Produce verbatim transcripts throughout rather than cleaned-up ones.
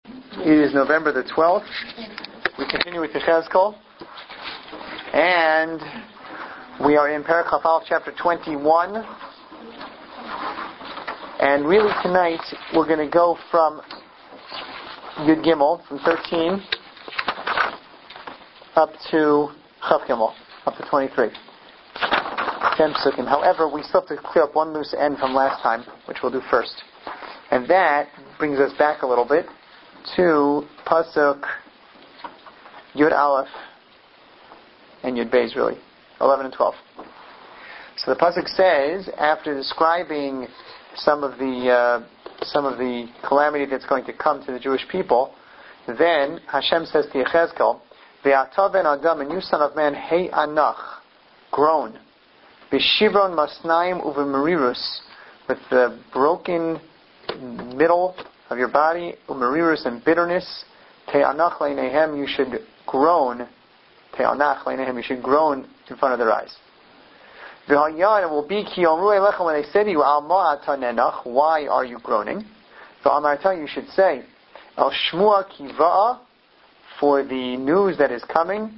It is November the twelfth. We continue with Yechezkel. And we are in Perek Chaf Aleph, chapter twenty-one. And really tonight we're going to go from Yud Gimel, from thirteen, up to Chav Gimel, up to twenty-three. ten psukim. However, we still have to clear up one loose end from last time, which we'll do first. And that brings us back a little bit to Pasuk Yud Aleph and Yud Beis, really, eleven and twelve. So the Pasuk says, after describing some of the uh, some of the calamity that's going to come to the Jewish people, then Hashem says to Yechezkel, "Ve'ata ben Adam, and you son of man, hey anach, groan, b'shivron masnaim uvemerirus, with the broken middle of your body, umerirus, and bitterness, te'anach leinehem, you should groan, te'anach leinehem, you should groan in front of their eyes. V'hayan, it will be ki yomru elechem, when they say to you, al ma'ata nenach, why are you groaning? V'amarta, you should say, el shmua kiva'a, for the news that is coming,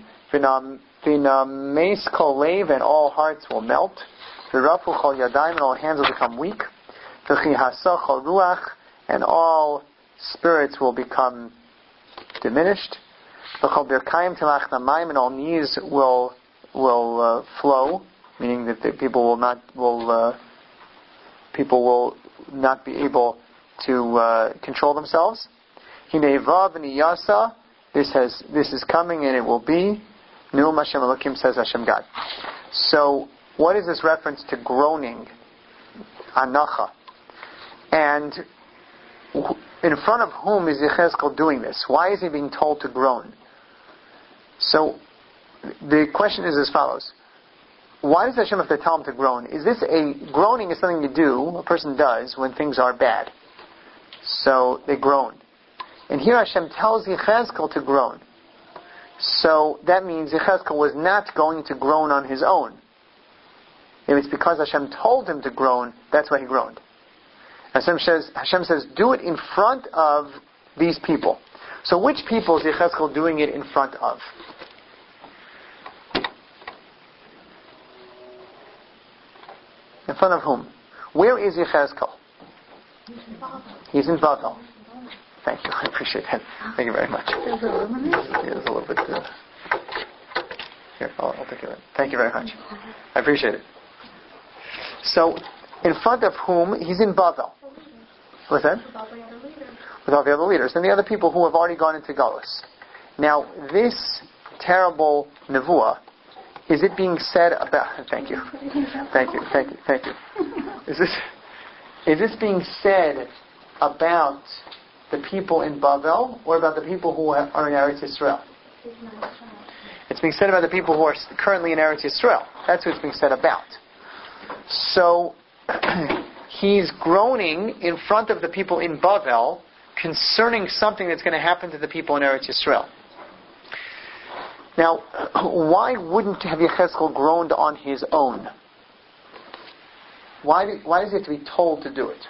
v'nameis kol lev, and all hearts will melt, v'rafu chol yadayim, and all hands will become weak, v'chihasa chol ruach, and all spirits will become diminished, v'chol birkayim tilach namayim, and all knees will will uh, flow, meaning that the people will not will uh, people will not be able to uh, control themselves. Hinei vav v'niyasa, this has this is coming and it will be. Nu'um Hashem Elokim, says Hashem God. So, what is this reference to groaning? Anacha. And in front of whom is Yechezkel doing this? Why is he being told to groan? So, the question is as follows. Why does Hashem have to tell him to groan? Is this a... Groaning is something you do, a person does, when things are bad. So, they groan. And here Hashem tells Yechezkel to groan. So, that means Yechezkel was not going to groan on his own. If it's because Hashem told him to groan, that's why he groaned. Hashem says, Hashem says, do it in front of these people. So which people is Yechezkel doing it in front of? In front of whom? Where is Yechezkel? He's in Bavel. Thank you. I appreciate that. Thank you very much. Yeah, there's a little bit. Uh, here, I'll, I'll take it. Thank you very much. I appreciate it. So, in front of whom? He's in Bavel. What's that? With all the other leaders. And the other people who have already gone into Galus. Now, this terrible nevuah, is it being said about... Thank you. Thank you. Thank you. Thank you. Is this, is this being said about the people in Bavel or about the people who are in Eretz Yisrael? It's being said about the people who are currently in Eretz Yisrael. That's what it's being said about. So, he's groaning in front of the people in Bavel concerning something that's going to happen to the people in Eretz Yisrael. Now, why wouldn't have Yechezkel groaned on his own? Why, why does he have to be told to do it?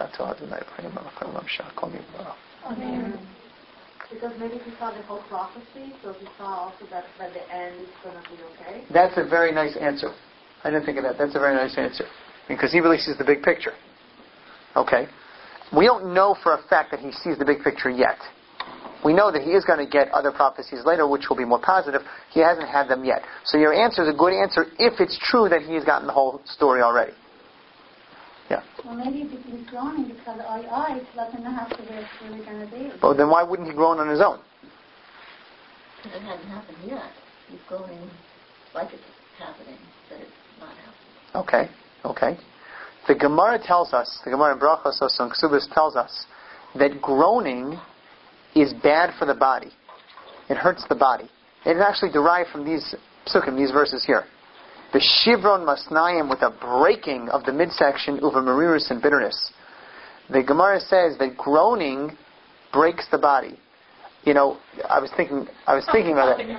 Um, because maybe he saw the whole prophecy, so he saw also that by the end it's going to be okay. That's a very nice answer. I didn't think of that. That's a very nice answer. Because he really sees the big picture. Okay. We don't know for a fact that he sees the big picture yet. We know that he is going to get other prophecies later, which will be more positive. He hasn't had them yet. So your answer is a good answer if it's true that he has gotten the whole story already. Yeah. Well, maybe he's groaning because our eyes let him know how to it's really going to be. Well, then why wouldn't he groan on his own? Because it hasn't happened yet. He's groaning like it's happening, but it's not happening. Okay, okay. The Gemara tells us, the Gemara in Brachos on Ksubis tells us that groaning is bad for the body. It hurts the body. It is actually derived from these psukim, these verses here. The shivron masnayim, with a breaking of the midsection, uva marirus, and bitterness. The Gemara says that groaning breaks the body. You know, I was thinking, I was thinking about it.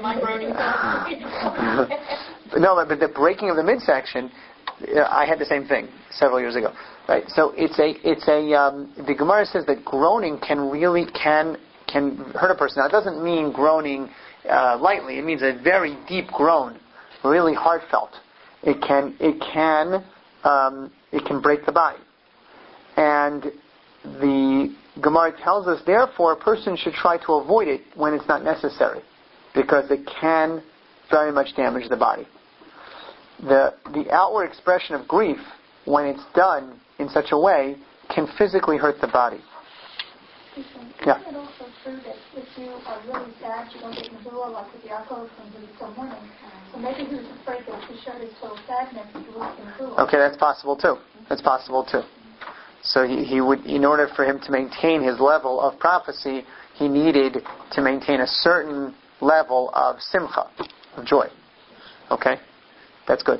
No, but the breaking of the midsection, I had the same thing several years ago. Right? So it's a, it's a. Um, the Gemara says that groaning can really can can hurt a person. Now, it doesn't mean groaning uh, lightly. It means a very deep groan, really heartfelt. It can it can um, it can break the body. And the Gemara tells us, therefore, a person should try to avoid it when it's not necessary, because it can very much damage the body. The the outward expression of grief, when it's done in such a way, can physically hurt the body. Isn't Yeah. it also true that if you are really sad, you don't get Missoula, like with Yaakov when he was still mourning? So maybe he was afraid that if he showed his total sadness, he would lose Missoula. Okay, that's possible too. That's possible too. So he, he would, in order for him to maintain his level of prophecy, he needed to maintain a certain level of simcha, of joy. Okay? That's good.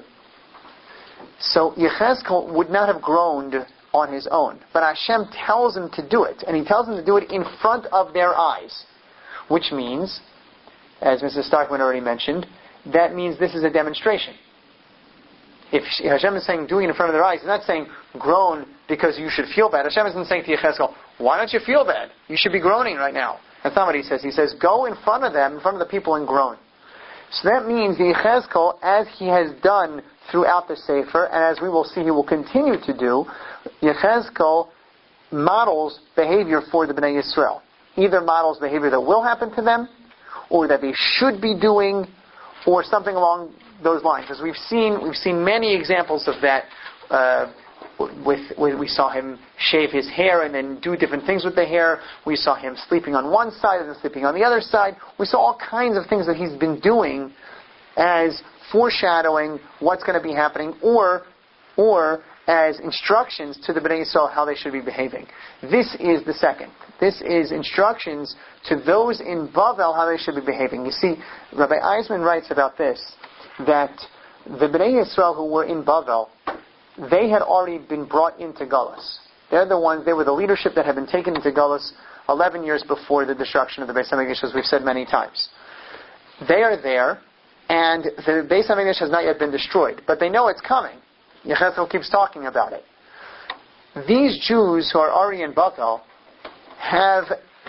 So Yechezkel would not have groaned on his own, but Hashem tells him to do it, and He tells him to do it in front of their eyes, which means, as Missus Starkman already mentioned, that means this is a demonstration. If Hashem is saying doing it in front of their eyes, He's not saying groan because you should feel bad. Hashem isn't saying to Yechezkel, why don't you feel bad? You should be groaning right now. That's not what He says. He says, go in front of them, in front of the people, and groan. So that means Yechezkel, as he has done throughout the Sefer, and as we will see he will continue to do, Yechezkel models behavior for the Bnei Yisrael. Either models behavior that will happen to them, or that they should be doing, or something along those lines. As we've seen, we've seen many examples of that. Uh, with, with we saw him shave his hair and then do different things with the hair. We saw him sleeping on one side and then sleeping on the other side. We saw all kinds of things that he's been doing as foreshadowing what's going to be happening, or or as instructions to the Bnei Yisrael how they should be behaving. This is the second. This is instructions to those in Bavel how they should be behaving. You see, Rabbi Eisman writes about this, that the Bnei Yisrael who were in Bavel, they had already been brought into Galus. They're the ones, they were the leadership that had been taken into Galus eleven years before the destruction of the Beis HaMikdash, as we've said many times. They are there, and the Beis HaMikdash has not yet been destroyed, but they know it's coming. Yechezkel keeps talking about it. These Jews who are already in Bavel have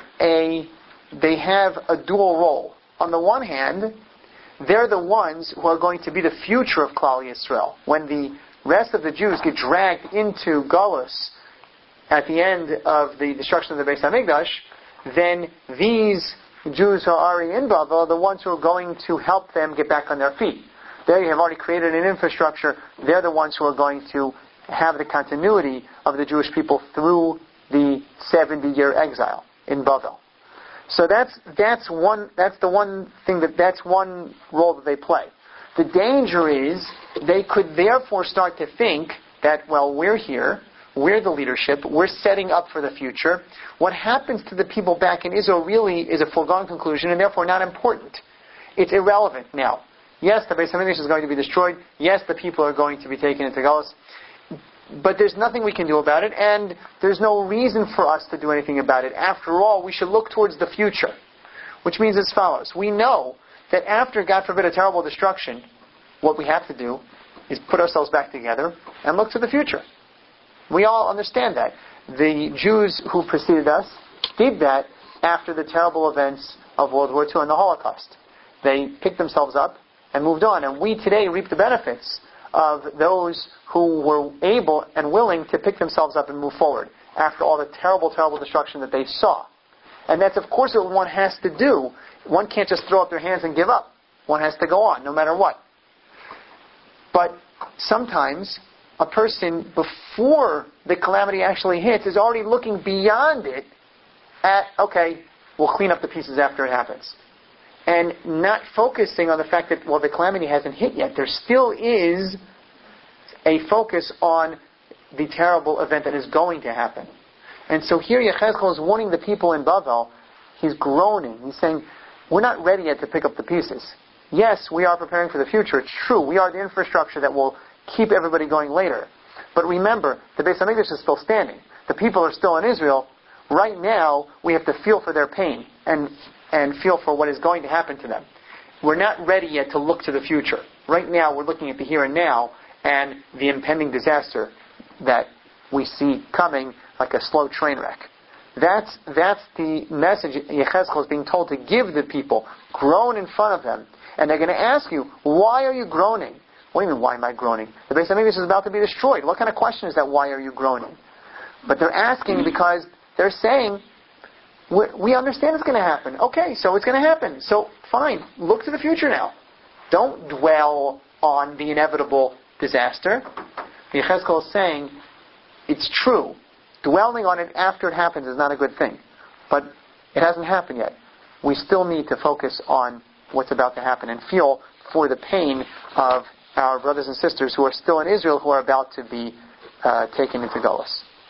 a they have a dual role. On the one hand, they're the ones who are going to be the future of Klal Yisrael. When the rest of the Jews get dragged into Galus at the end of the destruction of the Beis HaMikdash, then these Jews who are already in Bavel are the ones who are going to help them get back on their feet. They have already created an infrastructure. They're the ones who are going to have the continuity of the Jewish people through the seventy-year exile in Bavel. So that's that's one that's the one thing that that's one role that they play. The danger is they could therefore start to think that, well, we're here, we're the leadership, we're setting up for the future. What happens to the people back in Israel really is a foregone conclusion and therefore not important. It's irrelevant now. Yes, the Beis HaMikdash is going to be destroyed. Yes, the people are going to be taken into Galus. But there's nothing we can do about it, and there's no reason for us to do anything about it. After all, we should look towards the future. Which means as follows. We know that after, God forbid, a terrible destruction, what we have to do is put ourselves back together and look to the future. We all understand that. The Jews who preceded us did that after the terrible events of World War Two and the Holocaust. They picked themselves up and moved on. And we today reap the benefits of those who were able and willing to pick themselves up and move forward after all the terrible, terrible destruction that they saw. And that's, of course, what one has to do. One can't just throw up their hands and give up. One has to go on, no matter what. But sometimes a person, before the calamity actually hits, is already looking beyond it at, okay, we'll clean up the pieces after it happens. And not focusing on the fact that, well, the calamity hasn't hit yet. There still is a focus on the terrible event that is going to happen. And so here Yechezkel is warning the people in Bavel. He's groaning. He's saying, we're not ready yet to pick up the pieces. Yes, we are preparing for the future. It's true. We are the infrastructure that will keep everybody going later. But remember, the Beis HaMikdash is still standing. The people are still in Israel. Right now, we have to feel for their pain and and feel for what is going to happen to them. We're not ready yet to look to the future. Right now, we're looking at the here and now and the impending disaster that we see coming like a slow train wreck. That's that's the message Yechezkel is being told to give the people. Groan in front of them. And they're going to ask you, why are you groaning? What do you mean, why am I groaning? The Beis Hamikdash is about to be destroyed. What kind of question is that, why are you groaning? But they're asking because they're saying, we, we understand it's going to happen. Okay, so it's going to happen. So, fine. Look to the future now. Don't dwell on the inevitable disaster. Yechezkel is saying, it's true. Dwelling on it after it happens is not a good thing. But it hasn't happened yet. We still need to focus on what's about to happen and feel for the pain of our brothers and sisters who are still in Israel, who are about to be uh, taken into Golus.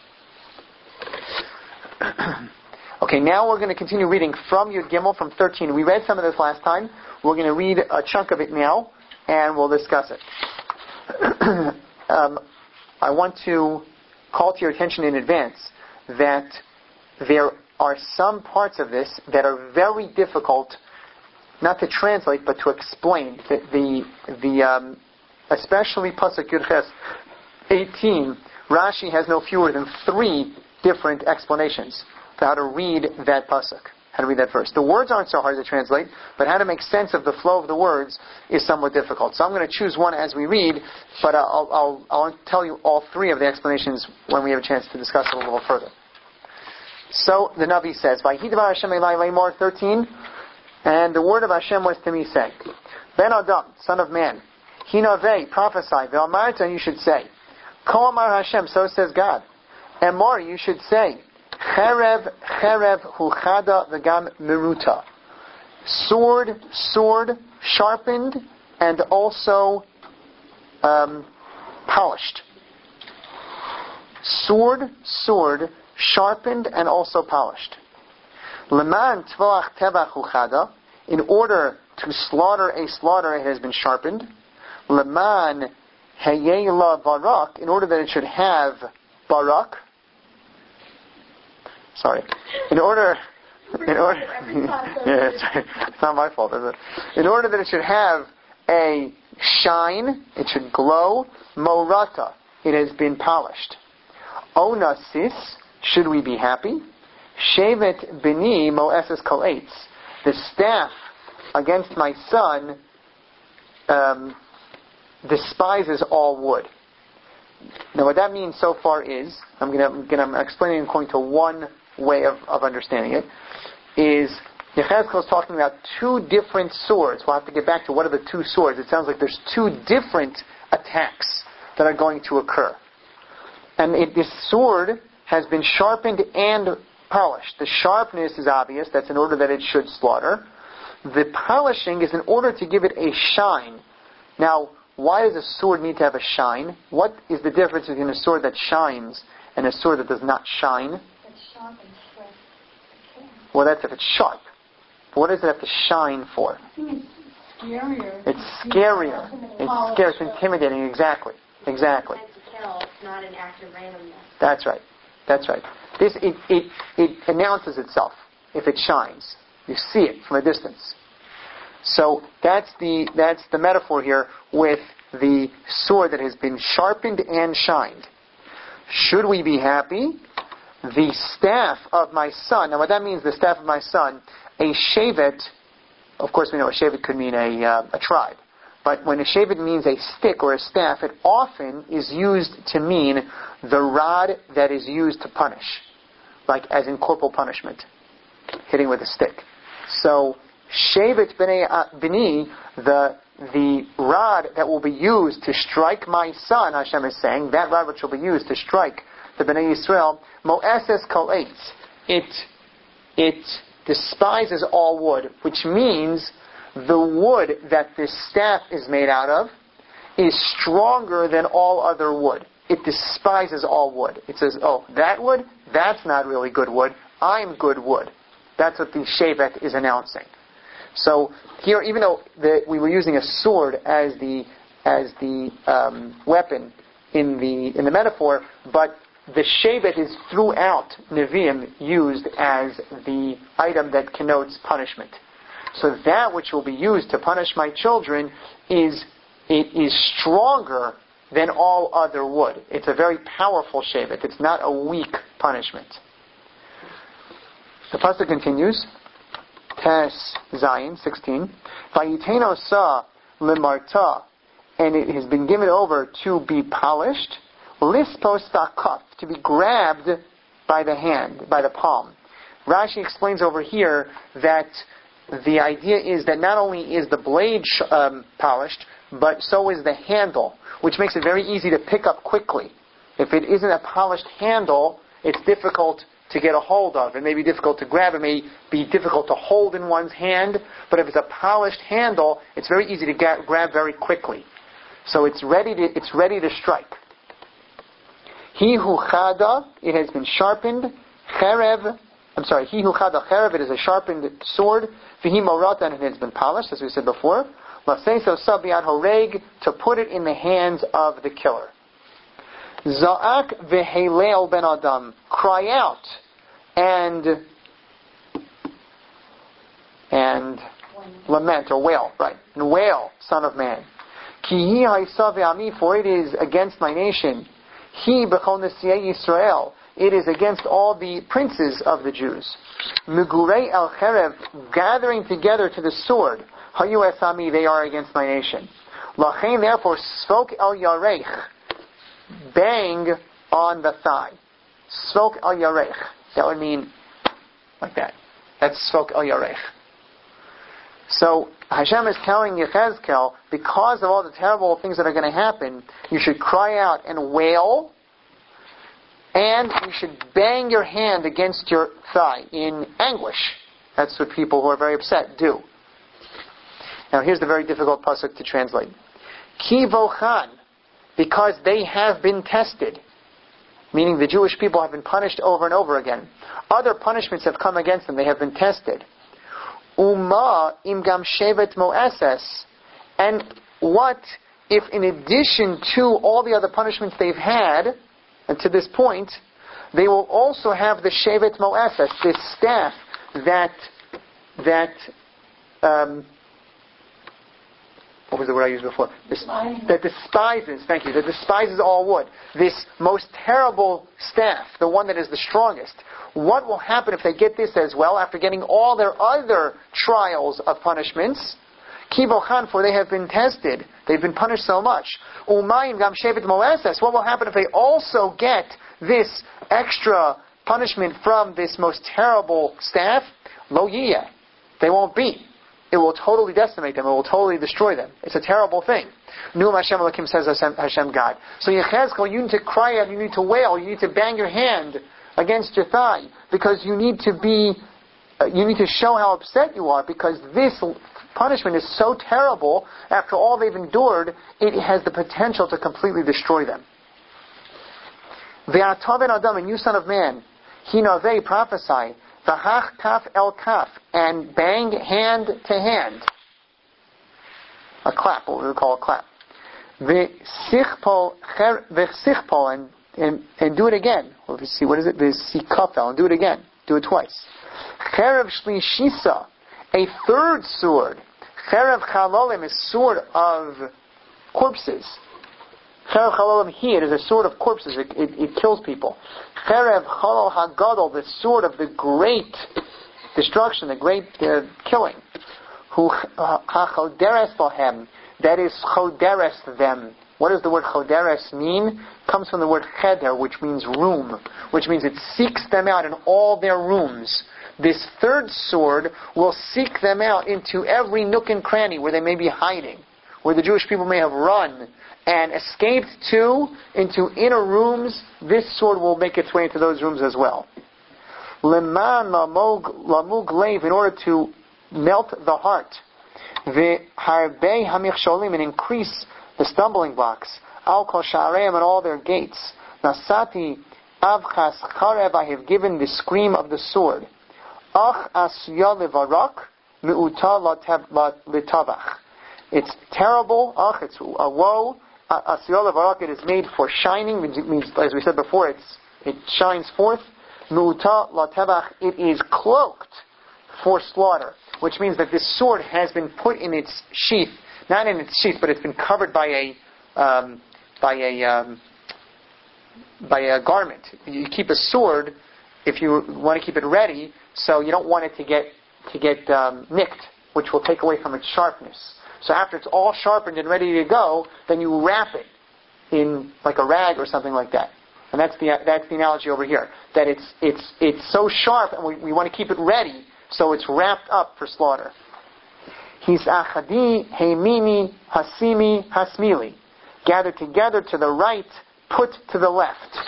Okay, now we're going to continue reading from Yud Gimel, from thirteen. We read some of this last time. We're going to read a chunk of it now, and we'll discuss it. um, I want to call to your attention in advance that there are some parts of this that are very difficult, not to translate, but to explain. The, the, the um, especially Pasuk Yud Ches eighteen, Rashi has no fewer than three different explanations for how to read that Pasuk, how to read that verse. The words aren't so hard to translate, but how to make sense of the flow of the words is somewhat difficult. So I'm going to choose one as we read, but I'll, I'll, I'll tell you all three of the explanations when we have a chance to discuss it a little further. So the Navi says, Vayhidavar Hashem Elai Leimor thirteen, and the word of Hashem was to me saying, Ben Adam, son of man, Hinavei, prophesy, Ve'amarta, and you should say, Ko Amar Hashem, so says God. Emor, you should say, Cherev, Cherev, Huchada, V'gam Meruta. Sword, sword, sharpened, and also um, polished. Sword, sword, sharpened, and also polished. Leman Tvoach Tevach Huchada, in order to slaughter a slaughter, it has been sharpened. Leman Hayela Barak, in order that it should have Barak. Sorry. In order, in order, yeah, it's, it's not my fault, is it? In order that it should have a shine, it should glow. Morata, it has been polished. Onasis, should we be happy? Shevet bini moeses kol eitz, the staff against my son um, despises all wood. Now, what that means so far is, I'm going to I'm explaining according to one way of, of understanding it, is Yechezkel is talking about two different swords. We'll have to get back to what are the two swords. It sounds like there's two different attacks that are going to occur. And it, this sword has been sharpened and polished. The sharpness is obvious. That's in order that it should slaughter. The polishing is in order to give it a shine. Now, why does a sword need to have a shine? What is the difference between a sword that shines and a sword that does not shine? It's sharp and straight. Well, that's if it's sharp. But what does it have to shine for? It's scarier. It's scarier. It's scary. It's intimidating. Exactly. Exactly. To kill. It's not an act of randomness. That's right. That's right. This it, it it announces itself if it shines. You see it from a distance. So that's the that's the metaphor here with the sword that has been sharpened and shined. Should we be happy? The staff of my son. Now, what that means, the staff of my son, a shevet. Of course, we know a shevet could mean a uh, a tribe. But when a shevet means a stick or a staff, it often is used to mean the rod that is used to punish, like as in corporal punishment, hitting with a stick. So, shevet b'ni, the the rod that will be used to strike my son, Hashem is saying, that rod which will be used to strike the Bnei Yisrael, mo'eses kol eitz, it it despises all wood, which means the wood that this staff is made out of is stronger than all other wood. It despises all wood. It says, oh, that wood? That's not really good wood. I'm good wood. That's what the shevet is announcing. So here, even though the, we were using a sword as the as the um, weapon in the in the metaphor, but the shevet is throughout Nevi'im used as the item that connotes punishment. So that which will be used to punish my children is it is stronger than all other wood. It's a very powerful shevet. It's not a weak punishment. The pasuk continues. Tes Zayin sixteen. Vayiteno sa limarta, and it has been given over to be polished. Lispos takaf, to be grabbed by the hand, by the palm. Rashi explains over here that the idea is that not only is the blade sh- um, polished, but so is the handle, which makes it very easy to pick up quickly. If it isn't a polished handle, it's difficult to get a hold of. It may be difficult to grab. It may be difficult to hold in one's hand. But if it's a polished handle, it's very easy to ga- grab very quickly. So it's ready to it's ready to strike. He who chada, it has been sharpened. Cherev, I'm sorry. He who chada cherev, it is a sharpened sword. V'hi morata, and it has been polished, as we said before. Laseso sabiat horeg, to put it in the hands of the killer. Za'ak v'heilel ben adam, cry out and and lament or wail, right? And wail, son of man. Ki hi ha'isa ve'ami, for it is against my nation. He b'chol nesiyei Yisrael, it is against all the princes of the Jews. Mugurei el cherev, gathering together to the sword. Hayu esami, they are against my nation. Lachein, therefore, svok el yarech, bang on the thigh. Svok el yarech. That would mean like that. That's svok el yarech. So Hashem is telling Yechezkel, because of all the terrible things that are going to happen, you should cry out and wail, and you should bang your hand against your thigh in anguish. That's what people who are very upset do. Now here's the very difficult pasuk to translate. Ki vochan, because they have been tested, meaning the Jewish people have been punished over and over again. Other punishments have come against them. They have been tested. Uma im gam shevet moeses, and what if in addition to all the other punishments they've had, and to this point, they will also have the shevet moeses, this staff that that um, what was the word I used before? This, that despises, thank you, that despises all wood. This most terrible staff, the one that is the strongest. What will happen if they get this as well after getting all their other trials of punishments? Kibochan, for they have been tested. They've been punished so much. Umayim gam shevet moeses. What will happen if they also get this extra punishment from this most terrible staff? Lo yiyeh. They won't be. It will totally decimate them. It will totally destroy them. It's a terrible thing. Nu'um Hashem Elokim, says Hashem, Hashem God. So Yechezkel, you need to cry out, you need to wail, you need to bang your hand against your thigh, because you need to be, uh, you need to show how upset you are, because this punishment is so terrible. After all they've endured, it has the potential to completely destroy them. Ve'ata ben Adam, and you son of man, hinavei, prophesy, v'hach kaf el kaf, and bang hand to hand. A clap, what we would call a clap. V'sichpol, and, and, and do it again. Let's see, what is it? V'sikafel, and do it again. Do it twice. Cherev shlishisa, a third sword. Cherev chalolim, a sword of corpses. Cherev chalolim hi, it is a sword of corpses. It, it, it kills people. Cherev chalol hagadol, the sword of the great destruction, the great uh, killing. Hu hachoderes bohem, that is choderes them. What does the word choderes mean? It comes from the word cheder, which means room, which means it seeks them out in all their rooms. This third sword will seek them out into every nook and cranny where they may be hiding, where the Jewish people may have run and escaped to, into inner rooms. This sword will make its way into those rooms as well. Leman lamug leiv, in order to melt the heart. V'harbei hamichsholim, and increase the stumbling blocks. Al kol sha'areim, and all their gates. Nasati avchas charev, I have given the scream of the sword. Ach asya levarak, mi'uta letavach. It's terrible. Ach, it's a woe. Asya levarak, it is made for shining. It means, as we said before, it's it shines forth. Mi'uta letavach, it is cloaked for slaughter. Which means that this sword has been put in its sheath, not in its sheath, but it's been covered by a um, by a um, by a garment. You keep a sword, if you want to keep it ready, so you don't want it to get to get um, nicked, which will take away from its sharpness. So after it's all sharpened and ready to go, then you wrap it in like a rag or something like that. And that's the that's the analogy over here. That it's it's it's so sharp, and we, we want to keep it ready, so it's wrapped up for slaughter. His achadi heimini hasimi hasmili. Gather together to the right, put to the left.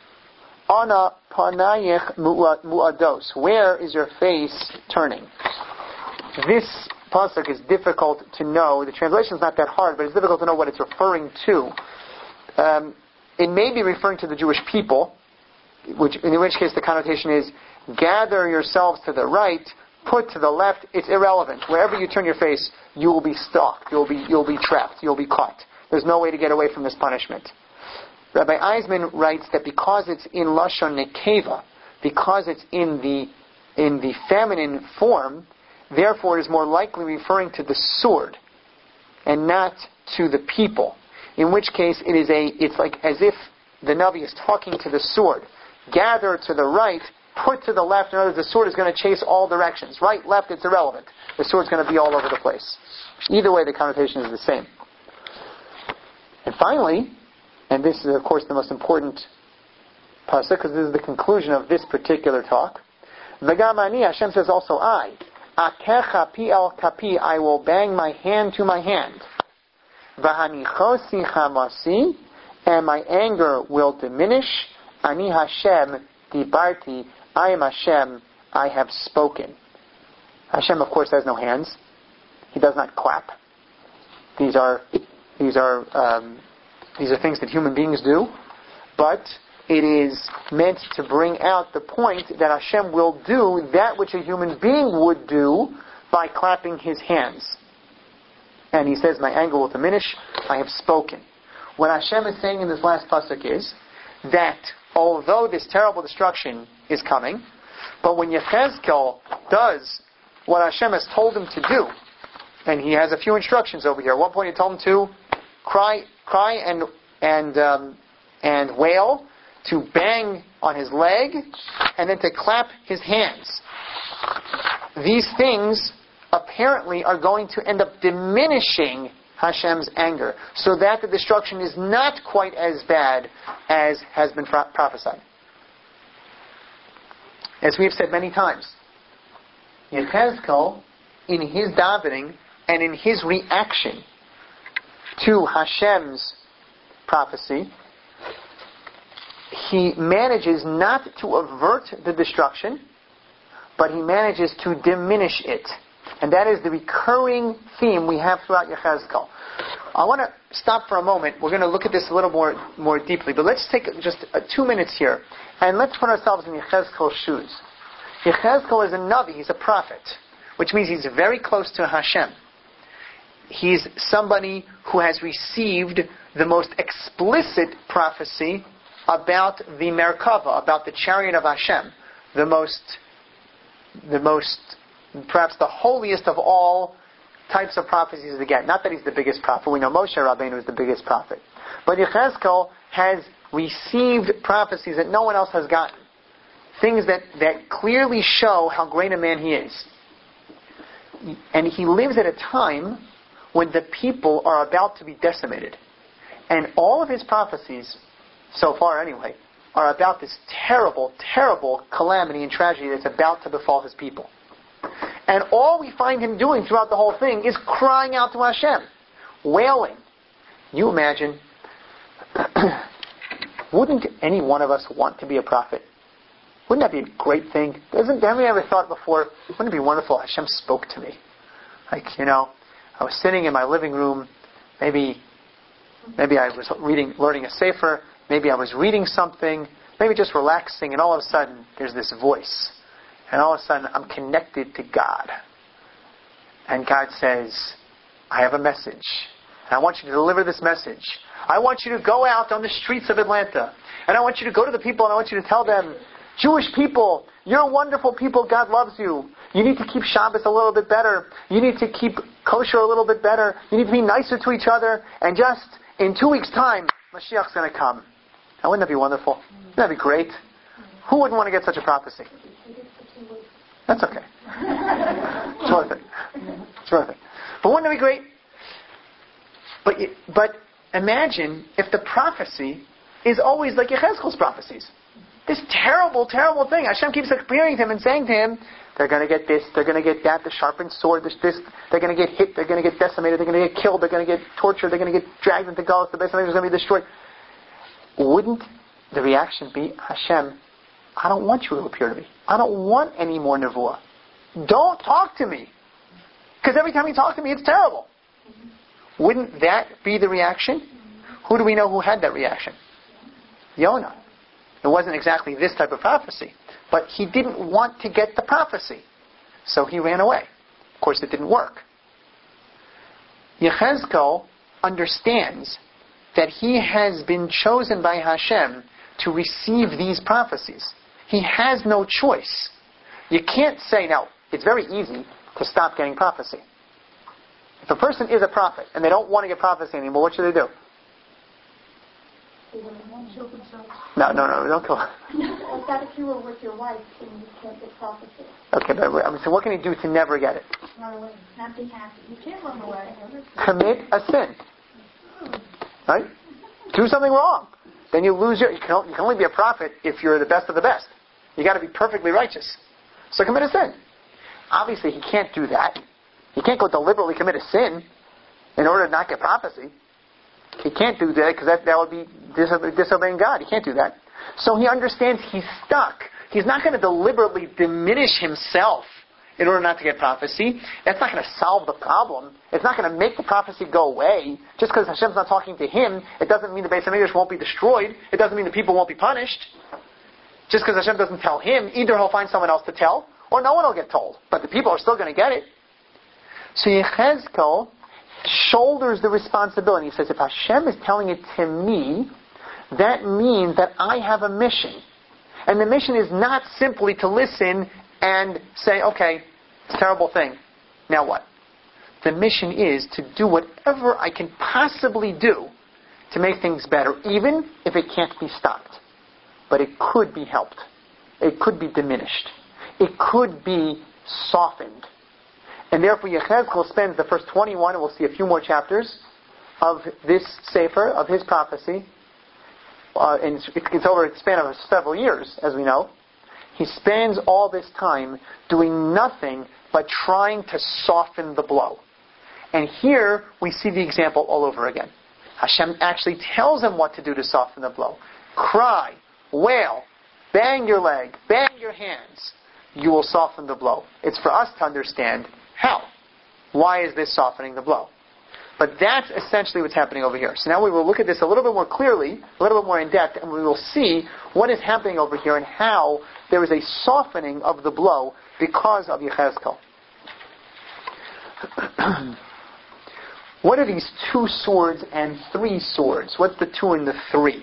Ana panayich muados. Where is your face turning? This pasuk is difficult to know. The translation is not that hard, but it's difficult to know what it's referring to. Um, it may be referring to the Jewish people, which in which case the connotation is gather yourselves to the right, put to the left. It's irrelevant. Wherever you turn your face, you will be stalked. You'll be you'll be trapped. You'll be caught. There's no way to get away from this punishment. Rabbi Eisman writes that because it's in Lashon Nekeva, because it's in the in the feminine form, therefore it is more likely referring to the sword and not to the people. In which case it is a it's like as if the Navi is talking to the sword. Gather to the right, put to the left. In other words, the sword is going to chase all directions. Right, left, it's irrelevant. The sword's going to be all over the place. Either way, the connotation is the same. And finally, and this is of course the most important pasuk, because this is the conclusion of this particular talk. V'gamani, Hashem says also I, akecha pi el kapi, I will bang my hand to my hand. V'hanichosi chamasi, and my anger will diminish. Ani Hashem dibarti, I am Hashem, I have spoken. Hashem, of course, has no hands. He does not clap. These are these are um, these are things that human beings do, but it is meant to bring out the point that Hashem will do that which a human being would do by clapping his hands. And he says, my anger will diminish, I have spoken. What Hashem is saying in this last pasuk is that although this terrible destruction is coming, but when Yechezkel does what Hashem has told him to do, and he has a few instructions over here. At one point he told him to cry cry and and um, and wail, to bang on his leg, and then to clap his hands. These things apparently are going to end up diminishing Hashem's anger, so that the destruction is not quite as bad as has been pro- prophesied. As we have said many times, Yechezkel, in his davening and in his reaction to Hashem's prophecy, he manages not to avert the destruction, but he manages to diminish it. And that is the recurring theme we have throughout Yechezkel. I want to stop for a moment. We're going to look at this a little more more deeply, but let's take just uh, two minutes here, and let's put ourselves in Yechezkel's shoes. Yechezkel is a Navi, he's a prophet, which means he's very close to Hashem. He's somebody who has received the most explicit prophecy about the Merkava, about the chariot of Hashem, the most, the most, perhaps the holiest of all types of prophecies to get. Not that he's the biggest prophet. We know Moshe Rabbeinu is the biggest prophet. But Yechezkel has received prophecies that no one else has gotten. Things that, that clearly show how great a man he is. And he lives at a time when the people are about to be decimated. And all of his prophecies, so far anyway, are about this terrible, terrible calamity and tragedy that's about to befall his people. And all we find him doing throughout the whole thing is crying out to Hashem, wailing. You imagine, wouldn't any one of us want to be a prophet? Wouldn't that be a great thing? Doesn't, haven't you ever thought before, wouldn't it be wonderful? Hashem spoke to me. Like, you know, I was sitting in my living room, maybe maybe I was reading, learning a sefer, maybe I was reading something, maybe just relaxing, and all of a sudden there's this voice. And all of a sudden I'm connected to God. And God says, I have a message. And I want you to deliver this message. I want you to go out on the streets of Atlanta. And I want you to go to the people and I want you to tell them, Jewish people, you're wonderful people, God loves you. You need to keep Shabbos a little bit better. You need to keep kosher a little bit better. You need to be nicer to each other. And just in two weeks' time, Mashiach's going to come. Now, wouldn't that be wonderful? Wouldn't that be great? Who wouldn't want to get such a prophecy? That's okay. It's worth it. It's worth it. But wouldn't it be great? But but imagine if the prophecy is always like Yechezkel's prophecies. This terrible, terrible thing. Hashem keeps appearing to him and saying to him, they're going to get this, they're going to get that, the sharpened sword, this, this, they're going to get hit, they're going to get decimated, they're going to get killed, they're going to get tortured, they're going to get dragged into Galus, the base of is going to be destroyed. Wouldn't the reaction be, Hashem, I don't want you to appear to me. I don't want any more nevuah. Don't talk to me. Because every time you talk to me, it's terrible. Wouldn't that be the reaction? Who do we know who had that reaction? Yonah. It wasn't exactly this type of prophecy. But he didn't want to get the prophecy. So he ran away. Of course, it didn't work. Yechezkel understands that he has been chosen by Hashem to receive these prophecies. He has no choice. You can't say, now, it's very easy to stop getting prophecy. If a person is a prophet and they don't want to get prophecy anymore, what should they do? No, no, no, don't kill her. Like that if you were with your wife and you can't get prophecy. Okay, but I mean, so what can he do to never get it? Run away. Not be happy. You can't run away. Commit a sin. Right? Do something wrong. Then you lose your... You can, you can only be a prophet if you're the best of the best. You got to be perfectly righteous. So commit a sin. Obviously, he can't do that. He can't go deliberately commit a sin in order to not get prophecy. He can't do that because that, that would be diso- disobeying God. He can't do that. So he understands he's stuck. He's not going to deliberately diminish himself in order not to get prophecy. That's not going to solve the problem. It's not going to make the prophecy go away. Just because Hashem's not talking to him, it doesn't mean the Beis HaMikdash won't be destroyed. It doesn't mean the people won't be punished. Just because Hashem doesn't tell him, either he'll find someone else to tell, or no one will get told. But the people are still going to get it. So Yechezkel shoulders the responsibility. He says, if Hashem is telling it to me, that means that I have a mission. And the mission is not simply to listen and say, okay, it's a terrible thing. Now what? The mission is to do whatever I can possibly do to make things better, even if it can't be stopped. But it could be helped. It could be diminished. It could be softened. And therefore Yechezkel spends the first twenty-one, and we'll see a few more chapters, of this Sefer, of his prophecy. Uh, and it's, it's over a span of several years, as we know. He spends all this time doing nothing but trying to soften the blow. And here we see the example all over again. Hashem actually tells him what to do to soften the blow. Cry, wail, bang your leg, bang your hands. You will soften the blow. It's for us to understand how. Why is this softening the blow? But that's essentially what's happening over here. So now we will look at this a little bit more clearly, a little bit more in depth, and we will see what is happening over here and how there is a softening of the blow because of Yechezkel. What are these two swords and three swords? What's the two and the three?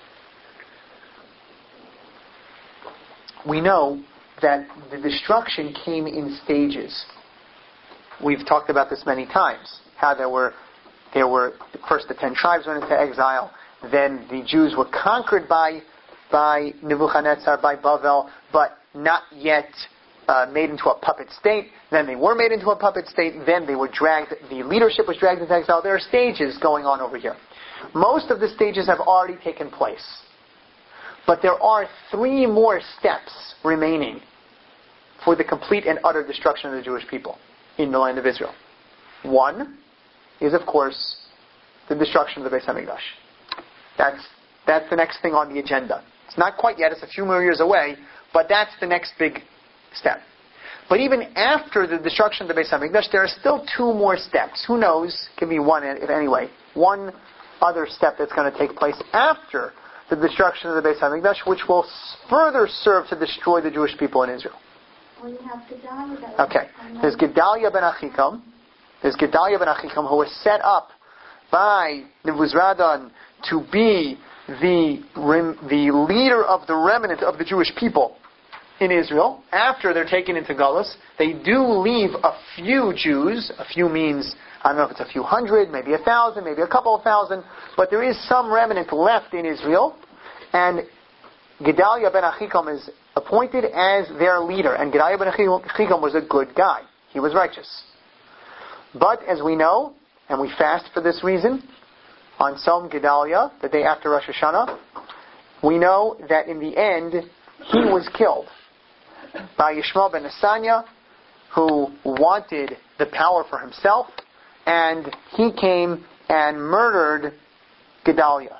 We know that the destruction came in stages. We've talked about this many times. How there were, there were first the ten tribes went into exile. Then the Jews were conquered by by Nebuchadnezzar, by Bavel, but not yet uh, made into a puppet state. Then they were made into a puppet state. Then they were dragged. The leadership was dragged into exile. There are stages going on over here. Most of the stages have already taken place, but there are three more steps remaining for the complete and utter destruction of the Jewish people in the land of Israel. One is, of course, the destruction of the Beis HaMikdash. That's, that's the next thing on the agenda. It's not quite yet, it's a few more years away, but that's the next big step. But even after the destruction of the Beis HaMikdash, there are still two more steps. Who knows? Give me one, if anyway. One other step that's going to take place after the destruction of the Beis HaMikdash, which will further serve to destroy the Jewish people in Israel. Well, you have Gedaliah. Okay. There's Gedaliah ben Achikam. There's Gedaliah ben Achikam, who was set up by Nebuzaradan to be the the leader of the remnant of the Jewish people in Israel. After they're taken into Galus, they do leave a few Jews. A few means, I don't know if it's a few hundred, maybe a thousand, maybe a couple of thousand, but there is some remnant left in Israel. And Gedaliah ben Achikam is appointed appointed as their leader. And Gedaliah ben Achikam was a good guy. He was righteous. But as we know, and we fast for this reason, on Tzom Gedaliah, the day after Rosh Hashanah, we know that in the end, he was killed by Yishmael ben Nesaniah, who wanted the power for himself, and he came and murdered Gedaliah.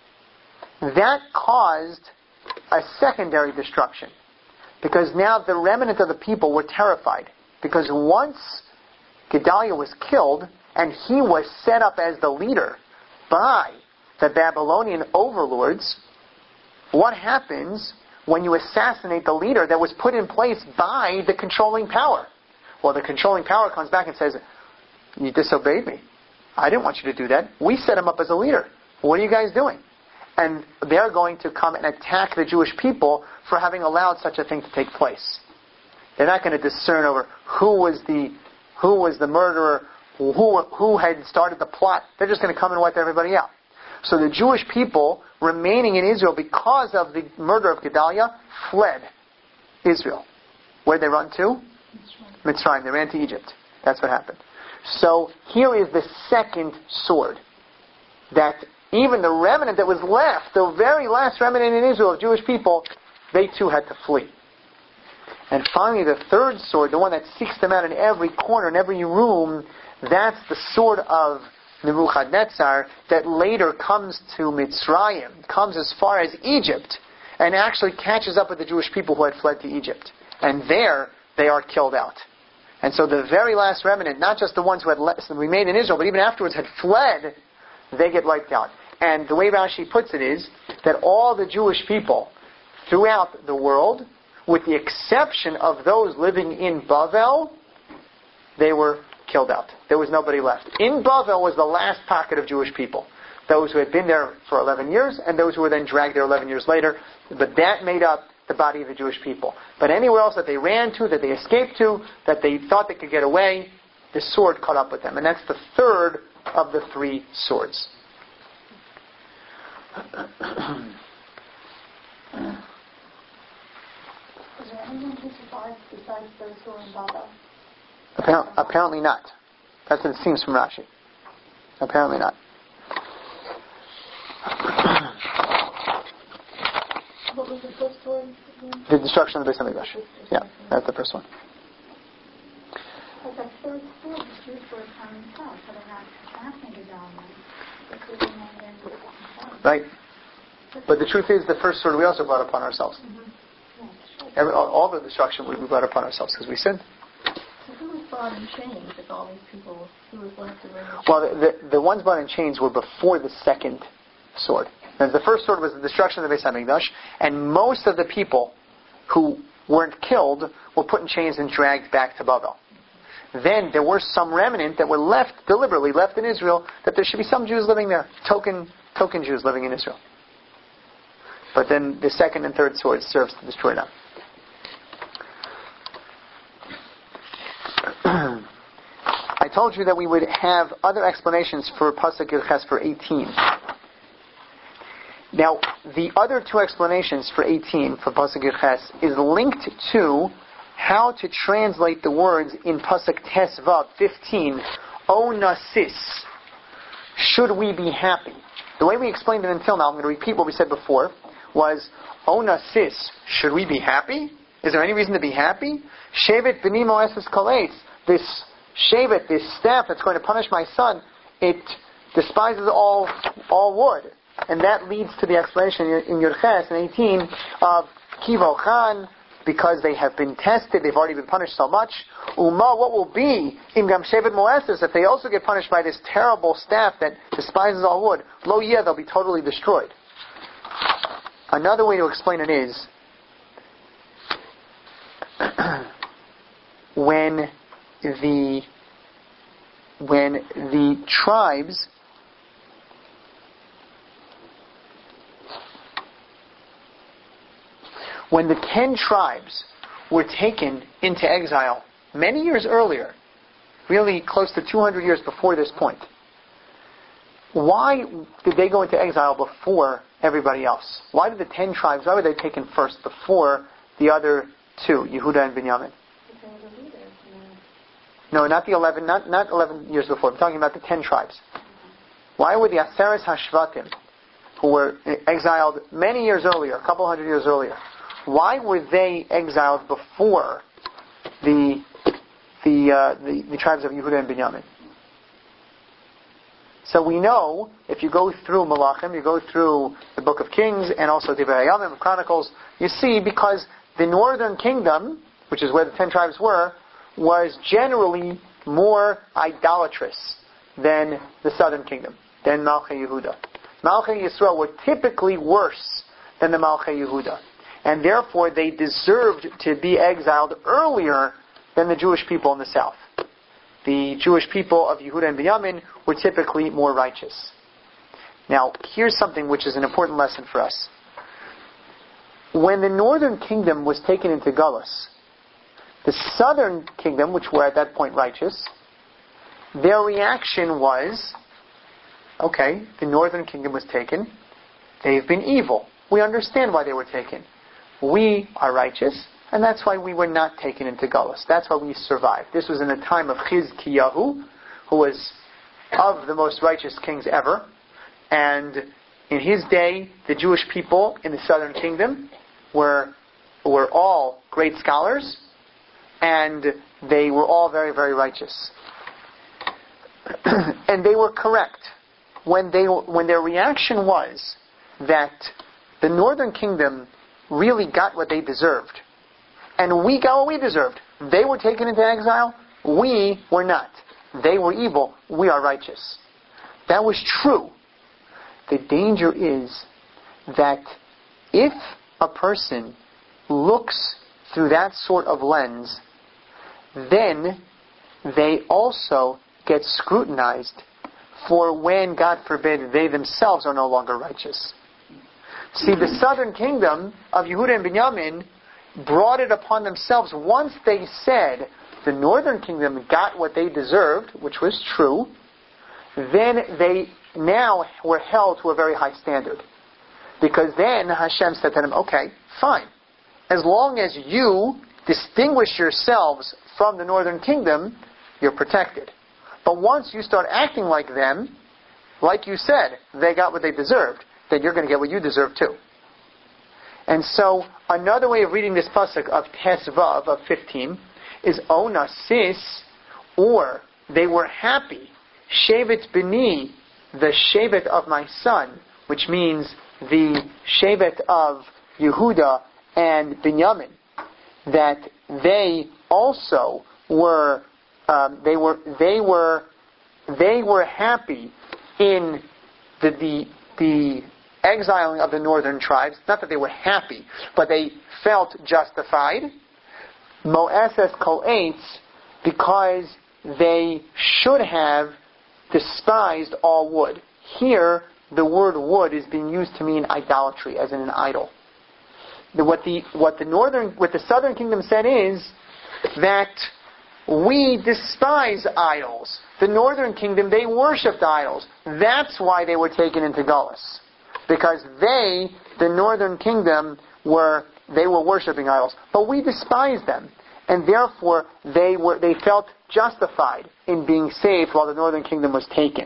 That caused a secondary destruction, because now the remnant of the people were terrified, because once Gedaliah was killed, and he was set up as the leader by the Babylonian overlords, what happens when you assassinate the leader that was put in place by the controlling power? Well, the controlling power comes back and says, you disobeyed me. I didn't want you to do that. We set him up as a leader. What are you guys doing? And they're going to come and attack the Jewish people for having allowed such a thing to take place. They're not going to discern over who was the who was the murderer, who who had started the plot. They're just going to come and wipe everybody out. So the Jewish people remaining in Israel because of the murder of Gedaliah fled Israel. Where'd they run to? Mitzrayim. Mitzrayim. They ran to Egypt. That's what happened. So here is the second sword. That even the remnant that was left, the very last remnant in Israel of Jewish people, they too had to flee. And finally the third sword, the one that seeks them out in every corner, in every room, that's the sword of Nebuchadnezzar that later comes to Mitzrayim, comes as far as Egypt, and actually catches up with the Jewish people who had fled to Egypt. And there they are killed out. And so the very last remnant, not just the ones who had le- remained in Israel, but even afterwards had fled, they get wiped out. And the way Rashi puts it is that all the Jewish people throughout the world, with the exception of those living in Bavel, they were killed out. There was nobody left. In Bavel was the last pocket of Jewish people. Those who had been there for eleven years, and those who were then dragged there eleven years later. But that made up the body of the Jewish people. But anywhere else that they ran to, that they escaped to, that they thought they could get away, the sword caught up with them. And that's the third of the three swords. Is there anyone who survived besides those who were in Babel? Appar- apparently not. That's what it seems from Rashi. Apparently not. What was the first one? The destruction of the Beis HaMikdash. Yeah, that's the first one. But the third sword, the Jews were coming south, so they're not assassinated down there. They could remain in the Right. But the truth is, the first sword we also brought upon ourselves. Mm-hmm. Every, all, all the destruction we, we brought upon ourselves because we sinned. So who was brought in chains if all these people, who was left to bring the Well, the, the, the ones brought in chains were before the second sword. Now, the first sword was the destruction of the Beis HaMikdash, and most of the people who weren't killed were put in chains and dragged back to Babel. Then there were some remnant that were left, deliberately left in Israel, that there should be some Jews living there, token token Jews living in Israel. But then the second and third sword serves to destroy them. I told you that we would have other explanations for Pasuk Yirches for eighteen. Now, the other two explanations for eighteen, for Pasuk Yirches, is linked to how to translate the words in Pasuk Tes Vav fifteen, O Nasis, should we be happy? The way we explained it until now, I'm going to repeat what we said before, was, O Nasis, should we be happy? Is there any reason to be happy? Shevet b'ni moeses kaleitz, this shevet, this staff that's going to punish my son, it despises all all wood. And that leads to the explanation in Yirches in eighteen of Kivochan, because they have been tested, they've already been punished so much. Uma, what will be in Gam Shevet Moeses if they also get punished by this terrible staff that despises all wood? Lo yeh, they'll be totally destroyed. Another way to explain it is when the when the tribes when the ten tribes were taken into exile many years earlier, really close to two hundred years before this point, why did they go into exile before everybody else? Why did the ten tribes, why were they taken first before the other two, Yehuda and Binyamin? No, not the eleven, not, not eleven years before. I'm talking about the ten tribes. Why were the Aseres Hashvatim, who were exiled many years earlier, a couple hundred years earlier, why were they exiled before the the uh, the, the tribes of Yehuda and Binyamin? So we know, if you go through Malachim, you go through the Book of Kings, and also Divrei Hayamim, Chronicles, you see, because the northern kingdom, which is where the ten tribes were, was generally more idolatrous than the southern kingdom, than Malchei Yehuda. Malchei Yisrael were typically worse than the Malchei Yehuda, and therefore they deserved to be exiled earlier than the Jewish people in the south. The Jewish people of Yehuda and Binyamin were typically more righteous. Now, here's something which is an important lesson for us. When the northern kingdom was taken into Galus, the southern kingdom, which were at that point righteous, their reaction was, okay, the northern kingdom was taken, they've been evil. We understand why they were taken. We are righteous, and that's why we were not taken into Galus. That's why we survived. This was in the time of Chizkiyahu, who was of the most righteous kings ever, and in his day, the Jewish people in the southern kingdom were, were all great scholars, and they were all very, very righteous. And they were correct when they when their reaction was that the northern kingdom really got what they deserved, and we got what we deserved. They were taken into exile. We were not. They were evil. We are righteous. That was true. The danger is that if a person looks through that sort of lens, then they also get scrutinized for when, God forbid, they themselves are no longer righteous. See, the southern kingdom of Yehuda and Binyamin brought it upon themselves once they said the northern kingdom got what they deserved, which was true, then they now were held to a very high standard. Because then Hashem said to them, okay, fine. As long as you distinguish yourselves from the northern kingdom, you're protected. But once you start acting like them, like you said, they got what they deserved, then you're going to get what you deserve too. And so, another way of reading this pasuk of Tesvav, of fifteen, is Onasis, or they were happy, Shevet B'ni, the Shevet of my son, which means the Shevet of Yehuda and Binyamin, that they also were, um, they were, they were, they were happy in the the the exiling of the northern tribes. Not that they were happy, but they felt justified. Moeses kol eitz, because they should have despised all wood. Here, the word wood is being used to mean idolatry, as in an idol. The, what the what the northern, what the southern kingdom said is that we despise idols. The northern kingdom, they worshipped idols. That's why they were taken into Galus, because they, the northern kingdom, were they were worshipping idols. But we despised them, and therefore they were they felt justified in being saved while the northern kingdom was taken.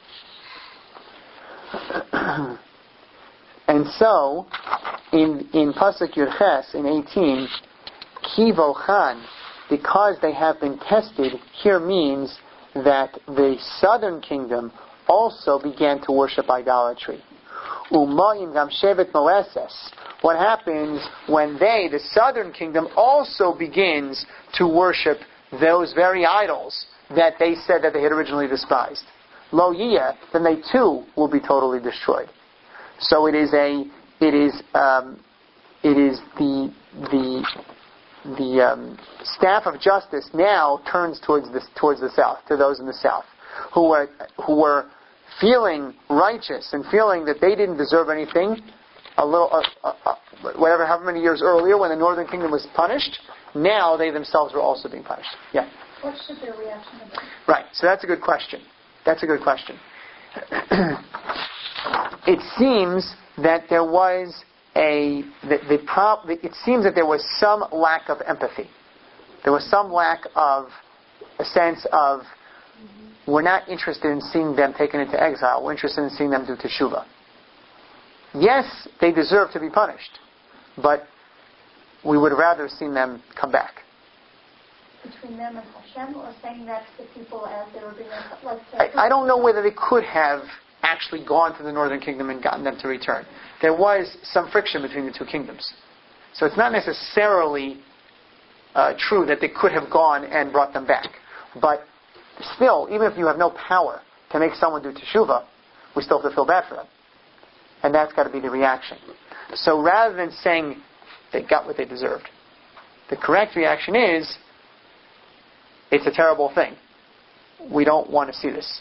And so, in in Pasuk Yurches in eighteen, Kivo Chan, because they have been tested, here means that the southern kingdom also began to worship idolatry. Umayim gam shevet Moeses. What happens when they, the southern kingdom, also begins to worship those very idols that they said that they had originally despised? Lo yiyeh, then they too will be totally destroyed. So it is a, it is, um, it is the the the um, staff of justice now turns towards the towards the south, to those in the south who were who were feeling righteous and feeling that they didn't deserve anything. A little, uh, uh, uh, whatever, however many years earlier, when the northern kingdom was punished, now they themselves were also being punished. Yeah. What should their reaction have been? Right. So that's a good question. That's a good question. It seems that there was a the, the prob, it seems that there was some lack of empathy. There was some lack of a sense of we're not interested in seeing them taken into exile. We're interested in seeing them do teshuvah. Yes, they deserve to be punished, but we would rather have seen them come back. Between them and Hashem, or saying that to the people as they were being, let's say... I, I don't know whether they could have actually gone to the northern kingdom and gotten them to return. There was some friction between the two kingdoms. So it's not necessarily uh, true that they could have gone and brought them back. But still, even if you have no power to make someone do teshuvah, we still have to feel bad for them. And that's got to be the reaction. So rather than saying they got what they deserved, the correct reaction is, it's a terrible thing. We don't want to see this.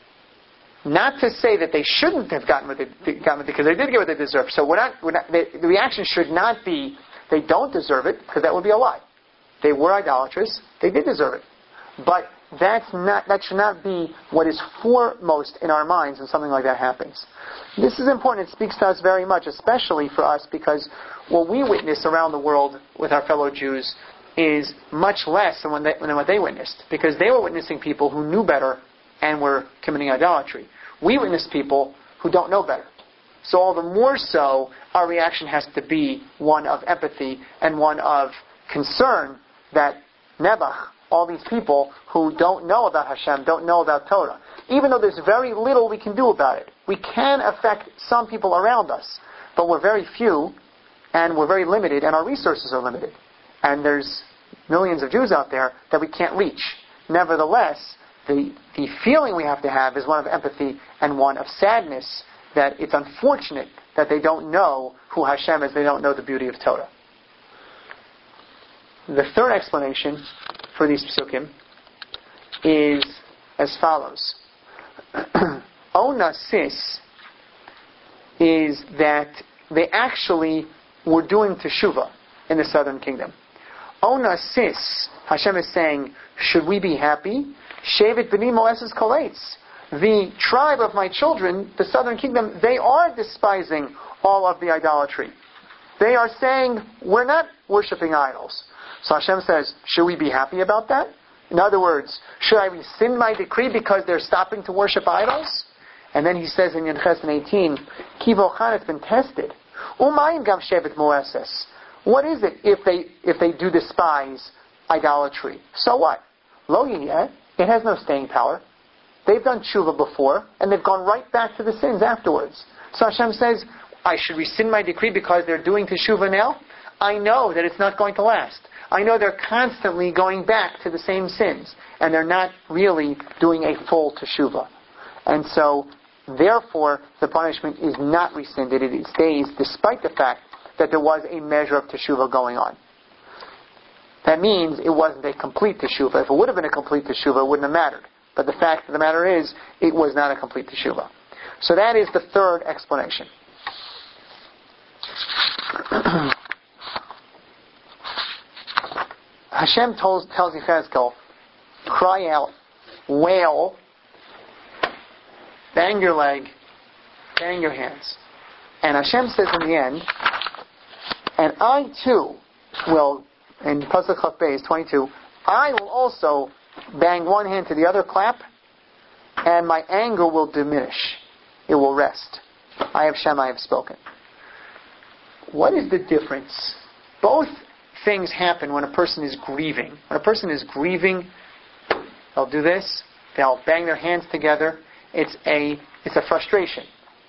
Not to say that they shouldn't have gotten what they gotten, because they did get what they deserved. So we're not, we're not, they, the reaction should not be they don't deserve it, because that would be a lie. They were idolatrous. They did deserve it. But that's not, that should not be what is foremost in our minds when something like that happens. This is important. It speaks to us very much, especially for us, because what we witness around the world with our fellow Jews is much less than, when they, than what they witnessed, because they were witnessing people who knew better and were committing idolatry. We witness people who don't know better. So all the more so, our reaction has to be one of empathy and one of concern that Nebuch, all these people who don't know about Hashem, don't know about Torah, even though there's very little we can do about it. We can affect some people around us, but we're very few, and we're very limited, and our resources are limited. And there's millions of Jews out there that we can't reach. Nevertheless, the, the feeling we have to have is one of empathy and one of sadness, that it's unfortunate that they don't know who Hashem is, they don't know the beauty of Torah. The third explanation for these psukim is as follows. Onasis is that they actually were doing teshuvah in the southern kingdom. Onasis, Hashem is saying, should we be happy? Shevet b'ni moeses koletz. The tribe of my children, the southern kingdom, they are despising all of the idolatry. They are saying, we're not worshipping idols. So Hashem says, should we be happy about that? In other words, should I rescind my decree because they're stopping to worship idols? And then he says in Yud Ches eighteen, Ki vochan, it's been tested. Umayim gam shevet moeses. What is it if they if they do despise idolatry? So what? Lo yeh, it has no staying power. They've done tshuva before, and they've gone right back to the sins afterwards. So Hashem says, I should rescind my decree because they're doing teshuvah now? I know that it's not going to last. I know they're constantly going back to the same sins, and they're not really doing a full teshuvah. And so, therefore, the punishment is not rescinded. It stays, despite the fact that there was a measure of teshuvah going on. That means it wasn't a complete teshuvah. If it would have been a complete teshuvah, it wouldn't have mattered. But the fact of the matter is, it was not a complete teshuvah. So that is the third explanation. Hashem tells, tells Yechezkel, cry out, wail, bang your leg, bang your hands. And Hashem says in the end, and I too will, in Pasuk Chaf Beis twenty-two, I will also bang one hand to the other, clap, and my anger will diminish. It will rest. I have Shem, I have spoken. What is the difference? Both things happen when a person is grieving. When a person is grieving, they'll do this. They'll bang their hands together. It's a it's a frustration.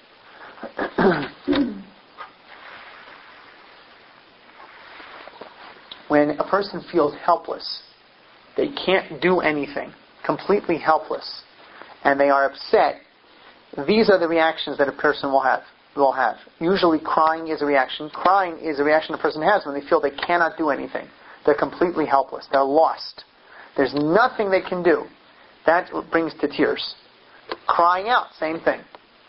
When a person feels helpless, they can't do anything, completely helpless, and they are upset, these are the reactions that a person will have. Will have. Usually crying is a reaction. Crying is a reaction a person has when they feel they cannot do anything. They're completely helpless. They're lost. There's nothing they can do. That's what brings to tears. Crying out, same thing.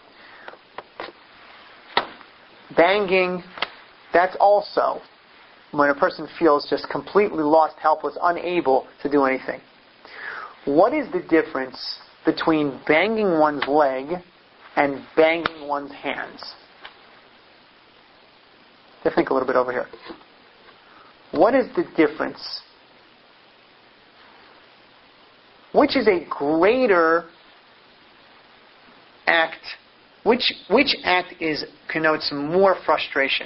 Banging, that's also when a person feels just completely lost, helpless, unable to do anything. What is the difference between banging one's leg and banging one's hands? to think a little bit over here. What is the difference? Which is a greater act? Which which act is connotes more frustration?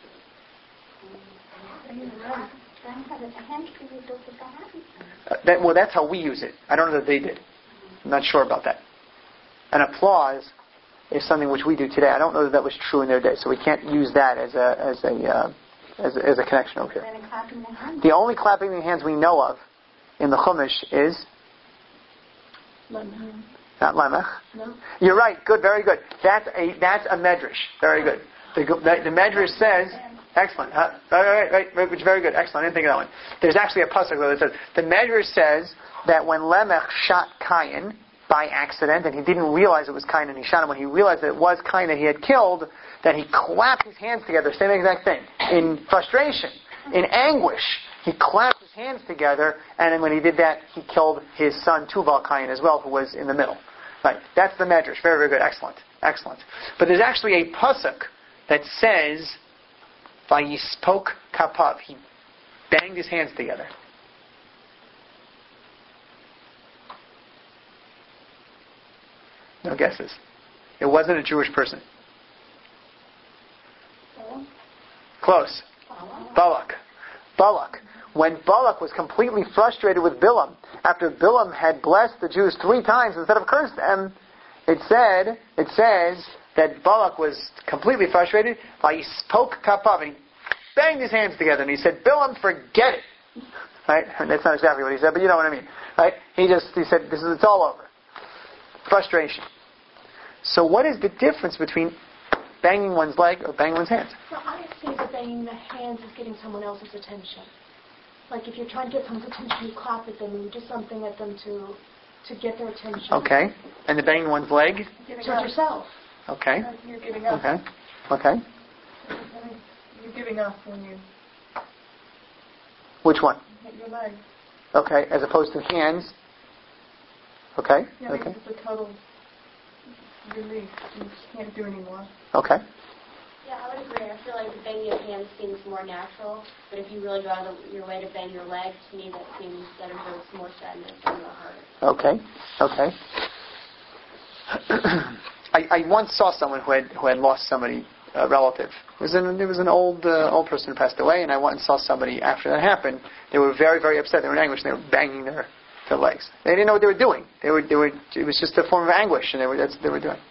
Uh, that, well, that's how we use it. I don't know that they did. I'm not sure about that. An applause is something which we do today. I don't know that that was true in their day, so we can't use that as a as a uh, as, a, as a connection over here. The only clapping the hands we know of in the Chumash is Lemech. Not lemech. No. You're right. Good. Very good. That's a that's a medrash. Very good. The, the, the medrash says, excellent. Huh? Right, right, right, right, which very good. Excellent. I didn't think of that one. There's actually a pasuk that says the medrash says that when Lemech shot Cain by accident and he didn't realize it was Cain and he shot him, when he realized that it was Cain that he had killed, that he clapped his hands together. Same exact thing. In frustration, in anguish, he clapped his hands together, and then when he did that, he killed his son Tuval Cain as well, who was in the middle. Right. That's the medrash. Very, very good. Excellent. Excellent. But there's actually a pasuk that says, "Vayispok kapav." He banged his hands together. No guesses. It wasn't a Jewish person. Close. Balak. Balak. When Balak was completely frustrated with Bilam, after Bilam had blessed the Jews three times instead of cursed them, it said, it says that Balak was completely frustrated. He spoke kapav, and he banged his hands together, and he said, "Bilam, forget it." Right? That's not exactly what he said, but you know what I mean. Right? He just he said, "This is it's all over." Frustration. So, what is the difference between banging one's leg or banging one's hands? No, I think that banging the hands is getting someone else's attention. Like if you're trying to get someone's attention, you clap at them and you do something at them to to get their attention. Okay. And the banging one's leg? Towards yourself. Okay. You're giving up. Okay. Okay. You're giving up when you Which one? hit your leg. Okay. As opposed to hands. Okay. Yeah, Okay. because it's a total relief. You just can't do anymore. Okay. Yeah, I would agree. I feel like the banging of hands seems more natural, but if you really go out of your way to bang your leg, to me that seems that evokes more sadness and more hurt. Okay. Okay. I, I once saw someone who had who had lost somebody, a relative. It was an it was an old uh, old person who passed away, and I went and saw somebody after that happened. They were very very upset. They were in anguish. And they were banging their, their legs. They didn't know what they were doing. They were they were. It was just a form of anguish, and they were that's what they were doing.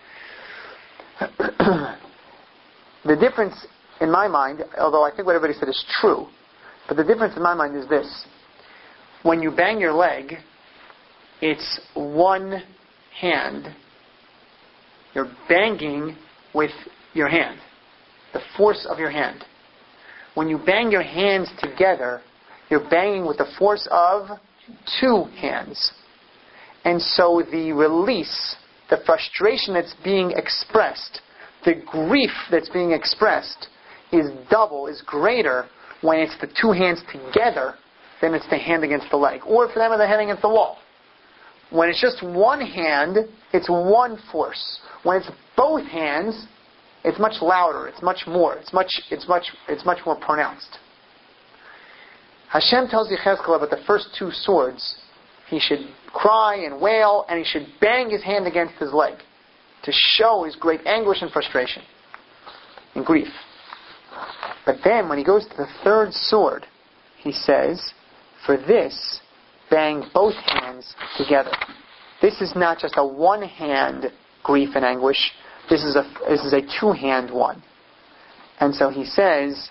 The difference in my mind, although I think what everybody said is true, but the difference in my mind is this. When you bang your leg, it's one hand. You're banging with your hand. The force of your hand. When you bang your hands together, you're banging with the force of two hands. And so the release, the frustration that's being expressed, the grief that's being expressed is double, is greater when it's the two hands together than it's the hand against the leg. Or for them, the hand against the wall. When it's just one hand, it's one force. When it's both hands, it's much louder, it's much more, it's much, it's much, it's much more pronounced. Hashem tells Yechezkel about the first two swords. He should cry and wail, and he should bang his hand against his leg to show his great anguish and frustration and grief. But then, when he goes to the third sword, he says, "For this, bang both hands together." This is not just a one-hand grief and anguish. This is a this is a two-hand one. And so he says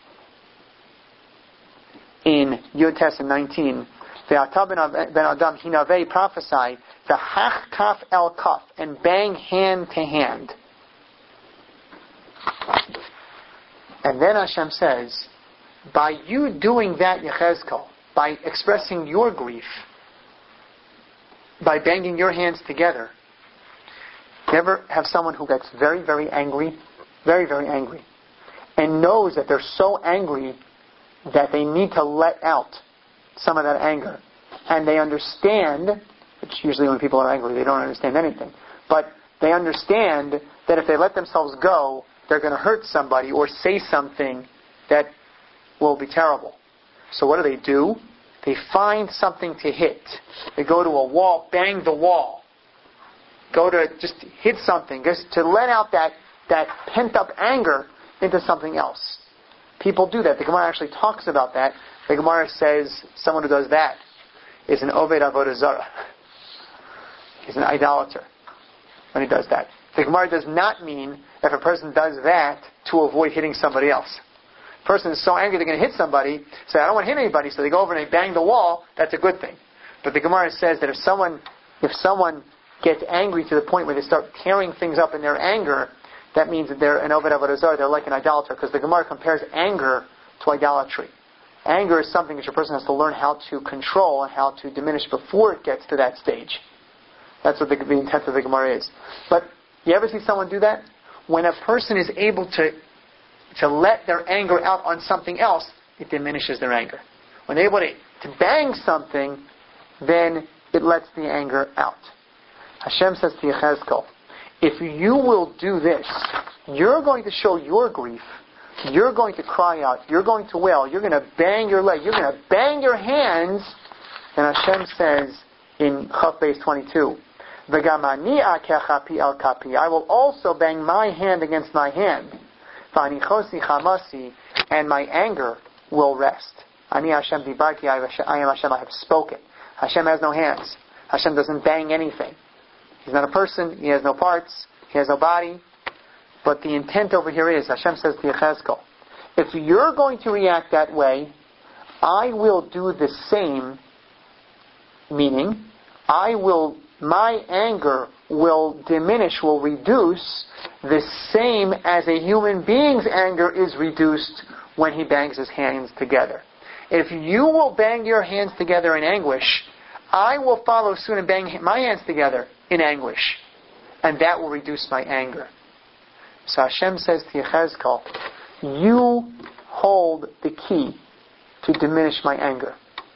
in Yud Tes and nineteen, "Ve'ata ben Adam hinavei prophesy v'hach kaf el kaf," and bang hand to hand. And then Hashem says, by you doing that, Yechezkel, by expressing your grief, by banging your hands together, you ever have someone who gets very, very angry, very, very angry, and knows that they're so angry that they need to let out some of that anger. And they understand, which usually when people are angry, they don't understand anything, but they understand that if they let themselves go, they're going to hurt somebody or say something that will be terrible. So what do they do? They find something to hit. They go to a wall, bang the wall. Go to just hit something, just to let out that, that pent-up anger into something else. People do that. The Gemara actually talks about that. The Gemara says someone who does that is an Oved Avodah Zarah. He's an idolater when he does that. The Gemara does not mean if a person does that to avoid hitting somebody else. A person is so angry they're going to hit somebody, say, I don't want to hit anybody, so they go over and they bang the wall, that's a good thing. But the Gemara says that if someone if someone gets angry to the point where they start tearing things up in their anger, that means that they're an Oved Avodah Zarah, they're like an idolater, because the Gemara compares anger to idolatry. Anger is something which a person has to learn how to control and how to diminish before it gets to that stage. That's what the, the intent of the Gemara is. But you ever see someone do that? When a person is able to to let their anger out on something else, it diminishes their anger. When they're able to, to bang something, then it lets the anger out. Hashem says to Yechezkel, if you will do this, you're going to show your grief, you're going to cry out, you're going to wail, you're going to bang your leg, you're going to bang your hands, and Hashem says in Chaf Beis twenty-two, V'gamani akecha pi al kapi, I will also bang my hand against my hand, v'anichosi chamasi, and my anger will rest. Ani Hashem dibarki, I am Hashem, I have spoken. Hashem has no hands. Hashem doesn't bang anything. He's not a person, he has no parts, he has no body. But the intent over here is, Hashem says to Yechezkel, if you're going to react that way, I will do the same, meaning, I will, my anger will diminish, will reduce, the same as a human being's anger is reduced when he bangs his hands together. If you will bang your hands together in anguish, I will follow soon and bang my hands together in anguish. And that will reduce my anger. So Hashem says to Yechezkel, you hold the key to diminish my anger.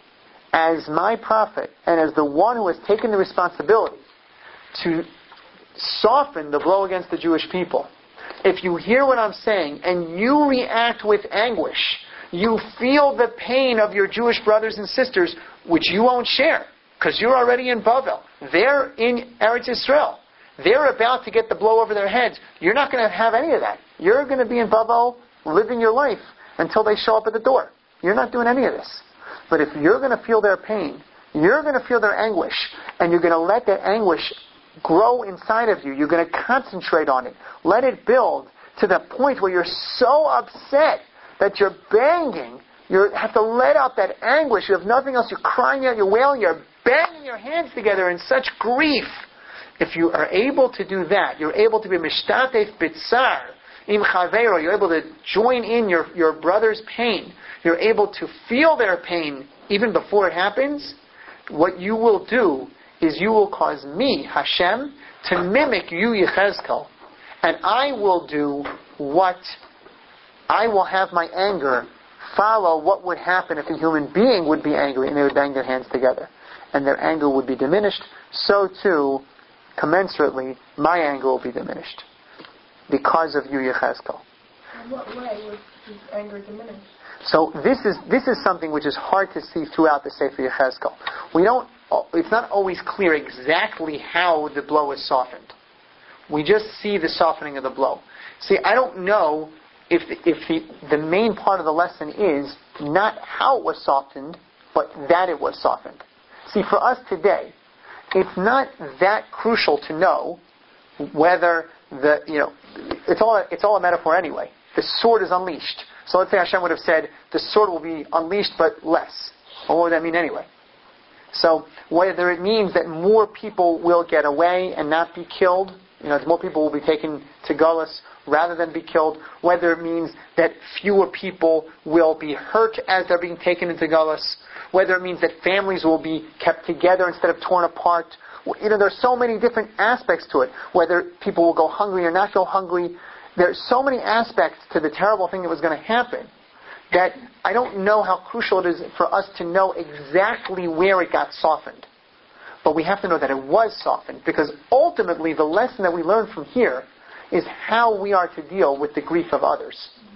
As my prophet, and as the one who has taken the responsibility to soften the blow against the Jewish people, if you hear what I'm saying and you react with anguish, you feel the pain of your Jewish brothers and sisters, which you won't share, because you're already in Bavel. They're in Eretz Yisrael. They're about to get the blow over their heads. You're not going to have any of that. You're going to be in Bavel living your life until they show up at the door. You're not doing any of this. But if you're going to feel their pain, you're going to feel their anguish, and you're going to let that anguish grow inside of you. You're going to concentrate on it. Let it build to the point where you're so upset that you're banging. You have to let out that anguish. You have nothing else. You're crying out, you're wailing, you're banging your hands together in such grief. If you are able to do that, you're able to be mishtatef bitzar im chaveiro. You're able to join in your, your brother's pain. You're able to feel their pain even before it happens. What you will do is you will cause me, Hashem, to mimic you, Yechezkel, and I will do what I will have my anger follow what would happen if a human being would be angry and they would bang their hands together. And their anger would be diminished. So too, commensurately, my anger will be diminished. Because of you, Yechezkel. In what way was his anger diminished? So this is this is something which is hard to see throughout the Sefer Yechezkel. We don't. It's not always clear exactly how the blow is softened. We just see the softening of the blow. See, I don't know if the, if the, the main part of the lesson is not how it was softened, but that it was softened. See, for us today, it's not that crucial to know whether the, you know, it's all, it's all a metaphor anyway. The sword is unleashed. So let's say Hashem would have said, the sword will be unleashed but less. Well, what would that mean anyway? So whether it means that more people will get away and not be killed, you know, more people will be taken to Gullus rather than be killed, whether it means that fewer people will be hurt as they're being taken into Gullus, whether it means that families will be kept together instead of torn apart. You know, there's so many different aspects to it. Whether people will go hungry or not go hungry. There's so many aspects to the terrible thing that was going to happen that I don't know how crucial it is for us to know exactly where it got softened. But we have to know that it was softened, because ultimately the lesson that we learn from here is how we are to deal with the grief of others.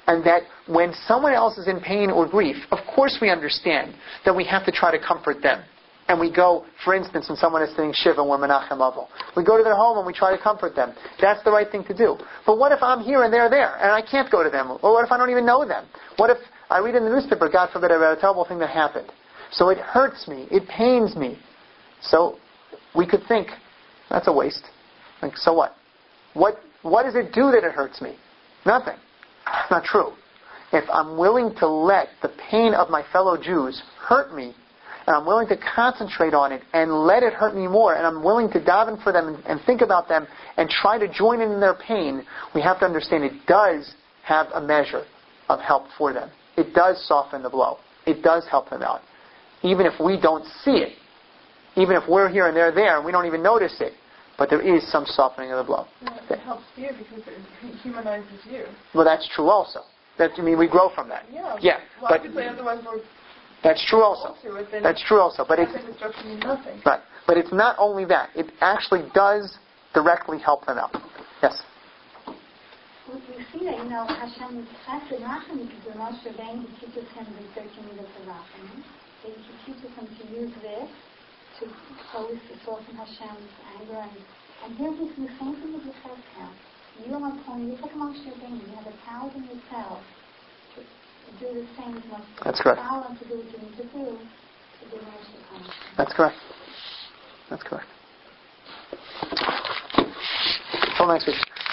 And that when someone else is in pain or grief, of course we understand that we have to try to comfort them. And we go, for instance, when someone is sitting Shiva and we're Menachem Avol, we go to their home and we try to comfort them. That's the right thing to do. But what if I'm here and they're there, and I can't go to them? Or what if I don't even know them? What if I read in the newspaper, God forbid, about a terrible thing that happened? So it hurts me. It pains me. So we could think, that's a waste. Like, so what? What what does it do that it hurts me? Nothing. It's not true. If I'm willing to let the pain of my fellow Jews hurt me, and I'm willing to concentrate on it and let it hurt me more, and I'm willing to daven for them and, and think about them and try to join in their pain, we have to understand it does have a measure of help for them. It does soften the blow. It does help them out. Even if we don't see it. Even if we're here and they're there and we don't even notice it. But there is some softening of the blow. Yeah, it helps you because it humanizes you. Well, that's true also. That, I mean, we grow from that. Yeah. Yeah. Well, but I could say otherwise we're that's true also. It, that's true also. But it's destruction means nothing. Right. But it's not only that. It actually does directly help them out. Yes. We see that, you know, Hashem acted Rachamim because Moshe Rabbeinu teaches him the thirteen mitzvot of Rachamim. He teaches him to use this to always to soften Hashem's anger. And, and here he's the same thing with yourself now. You are calling, you're like Moshe Rabbeinu. You have a power in yourself to do the same as Moshe. That's correct. Power to do what you need to do to do Moshe. That's correct. That's correct. Until next week.